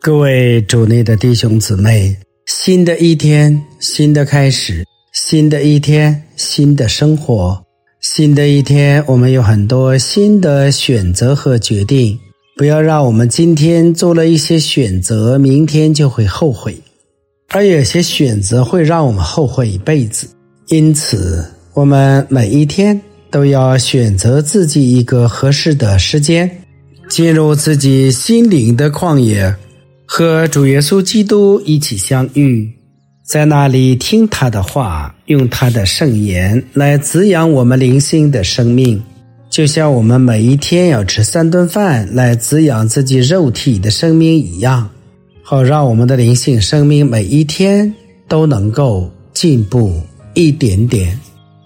各位主内的弟兄姊妹，新的一天，新的开始，新的一天，新的生活，新的一天，我们有很多新的选择和决定。不要让我们今天做了一些选择，明天就会后悔，而有些选择会让我们后悔一辈子。因此，我们每一天都要选择自己一个合适的时间，进入自己心灵的旷野，和主耶稣基督一起相遇，在那里听他的话，用他的圣言来滋养我们灵性的生命，就像我们每一天要吃3顿饭来滋养自己肉体的生命一样，好让我们的灵性生命每一天都能够进步一点点。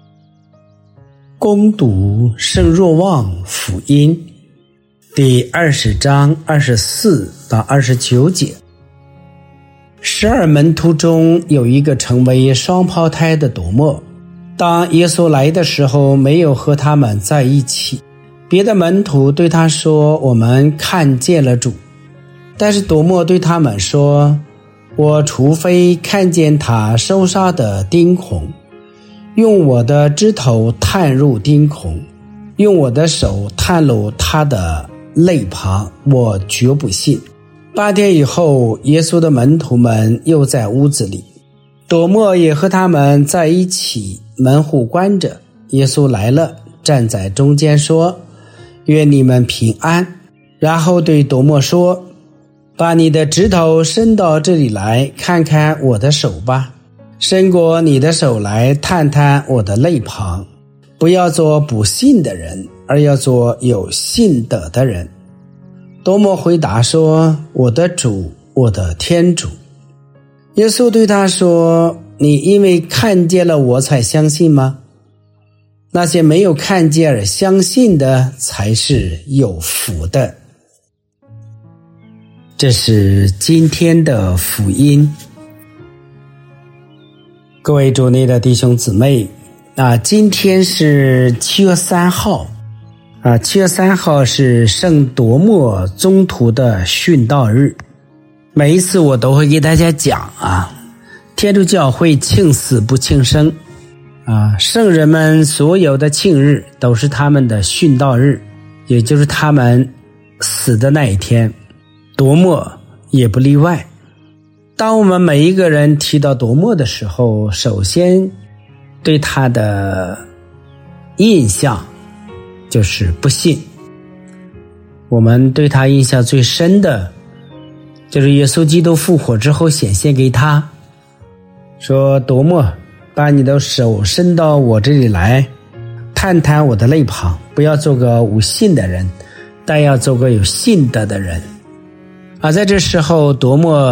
攻读圣若望福音第20章24到29节。12门徒中有一个成为双胞胎的多默，当耶稣来的时候没有和他们在一起。别的门徒对他说，我们看见了主。但是多默对他们说，我除非看见他受杀的钉孔，用我的指头探入钉孔，用我的手探入他的肋旁，我绝不信。8天以后，耶稣的门徒们又在屋子里，多默也和他们在一起，门户关着。耶稣来了，站在中间说，愿你们平安。然后对多默说，把你的指头伸到这里来，看看我的手吧，伸过你的手来，探探我的肋旁，不要做不信的人，而要做有信德的人。多默回答说，我的主，我的天主。耶稣对他说，你因为看见了我才相信吗？那些没有看见而相信的才是有福的。这是今天的福音。各位主内的弟兄姊妹，今天是7月3号，7月3号是圣多默宗徒的殉道日。每一次我都会给大家讲天主教会庆死不庆生圣人们所有的庆日都是他们的殉道日，也就是他们死的那一天，多默也不例外。当我们每一个人提到多默的时候，首先对他的印象就是不信。我们对他印象最深的就是耶稣基督复活之后显现给他，说多默，把你的手伸到我这里来，探探我的肋旁，不要做个无信的人，但要做个有信德的人。在这时候多默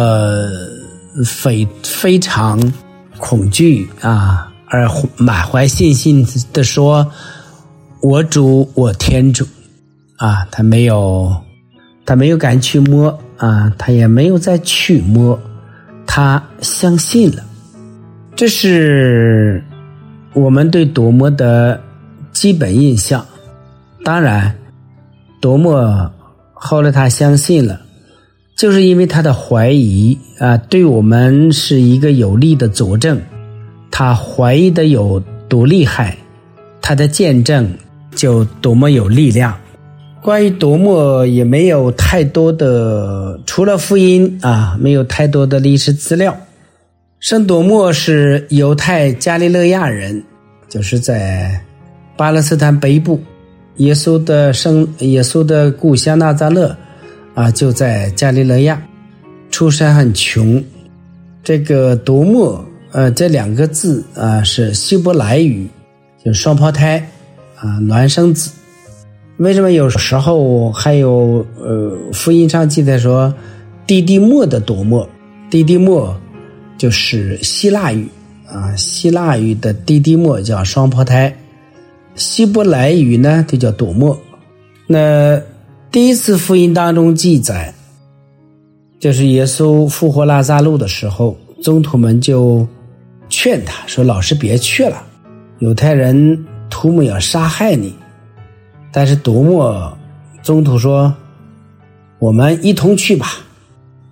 非常恐惧而满怀信心地说，我主，我天主他没有敢去摸他也没有再去摸，他相信了。这是我们对多默的基本印象。当然多默后来他相信了，就是因为他的怀疑对我们是一个有力的佐证。他怀疑的有多厉害，他的见证就多么有力量。关于多默也没有太多的，除了福音没有太多的历史资料。圣多默是犹太加利勒亚人，就是在巴勒斯坦北部，耶稣的故乡纳匝勒就在加利勒亚，出身很穷。这个多默这2个字是希伯来语，就是双胞胎孪生子。为什么有时候还有福音上记载说弟弟默的多默？弟弟默就是希腊语希腊语的弟弟默叫双胞胎，希伯来语呢就叫多默。那第一次福音当中记载，就是耶稣复活拉撒路的时候，宗徒们就劝他说，老师别去了，犹太人图谋要杀害你。但是多默宗徒说，我们一同去吧。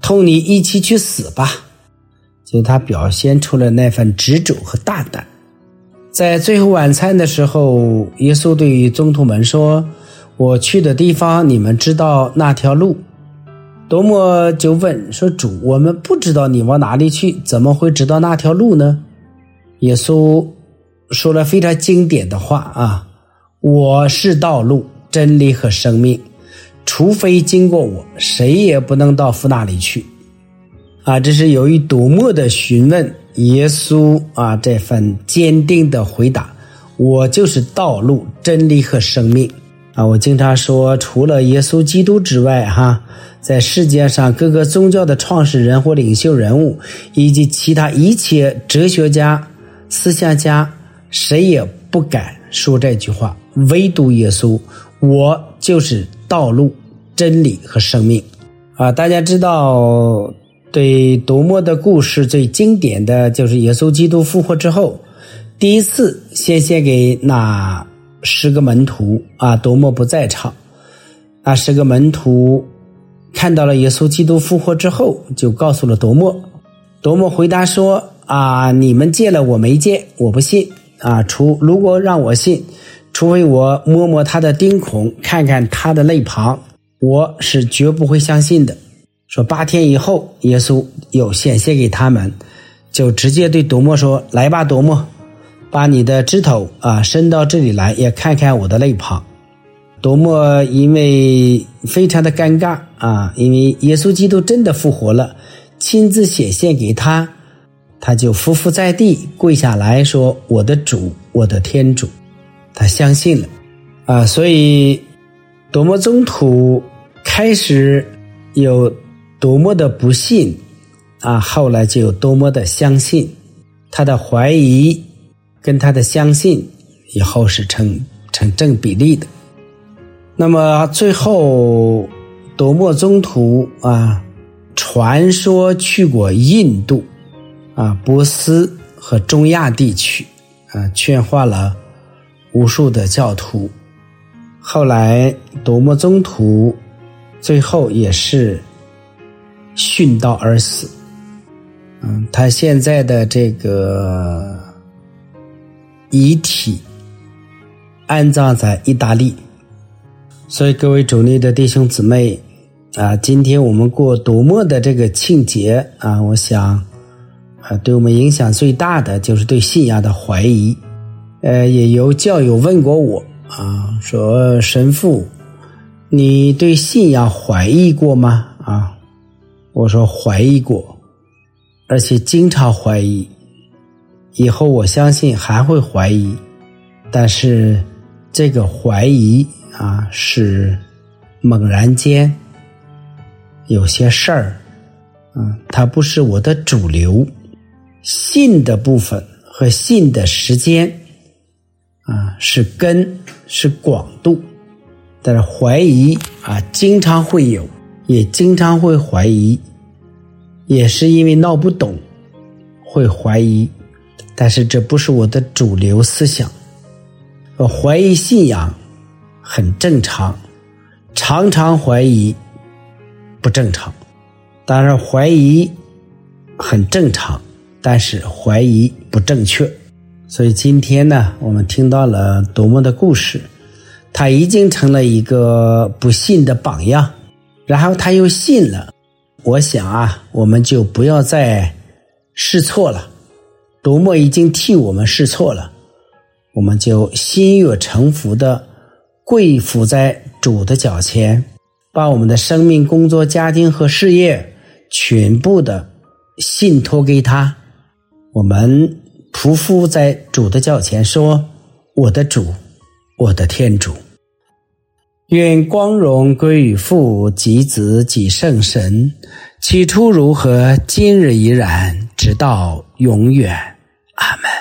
同你一起去死吧。就他表现出了那份执着和大胆。在最后晚餐的时候，耶稣对宗徒们说，我去的地方你们知道那条路。多默就问说，主，我们不知道你往哪里去，怎么会知道那条路呢？耶稣说了非常经典的话啊，我是道路真理和生命，除非经过我，谁也不能到父那里去啊。这是由于多默的询问耶稣啊，这份坚定的回答，我就是道路真理和生命啊。我经常说，除了耶稣基督之外在世界上各个宗教的创始人或领袖人物以及其他一切哲学家思想家，谁也不敢说这句话，唯独耶稣，我就是道路真理和生命啊。大家知道对多默的故事最经典的就是耶稣基督复活之后第一次先献给那10个门徒啊，多默不在场。那10个门徒看到了耶稣基督复活之后，就告诉了多默。多默回答说啊，你们见了我没见，我不信啊。如果让我信，除非我摸摸他的钉孔，看看他的肋旁，我是绝不会相信的。说8天以后，耶稣又显现给他们，就直接对多默说，来吧，多默，把你的指头伸到这里来，也看看我的肋旁。多默因为非常的尴尬因为耶稣基督真的复活了，亲自显现给他，他就匍匐在地，跪下来说，我的主，我的天主。他相信了所以多默宗徒开始有多默的不信后来就有多默的相信。他的怀疑跟他的相信以后是成正比例的。那么最后多默宗徒传说去过印度波斯和中亚地区劝化了无数的教徒。后来多默宗徒最后也是殉道而死。他现在的这个遗体安葬在意大利。所以各位主内的弟兄姊妹今天我们过多默的这个庆节我想对我们影响最大的就是对信仰的怀疑。也有教友问过我说，神父，你对信仰怀疑过吗？我说怀疑过，而且经常怀疑，以后我相信还会怀疑。但是这个怀疑是猛然间有些事儿它不是我的主流。信的部分和信的时间是根是广度，但是怀疑经常会有，也经常会怀疑，也是因为闹不懂会怀疑，但是这不是我的主流思想。怀疑信仰很正常，常常怀疑不正常。当然怀疑很正常，但是怀疑不正确。所以今天呢，我们听到了多默的故事，他已经成了一个不信的榜样，然后他又信了。我想我们就不要再试错了，多默已经替我们试错了，我们就心悦诚服的跪伏在主的脚前，把我们的生命、工作、家庭和事业全部的信托给他。我们匍匐在主的脚前说，我的主，我的天主。愿光荣归于父及子及圣神，起初如何，今日已然，直到永远。阿们。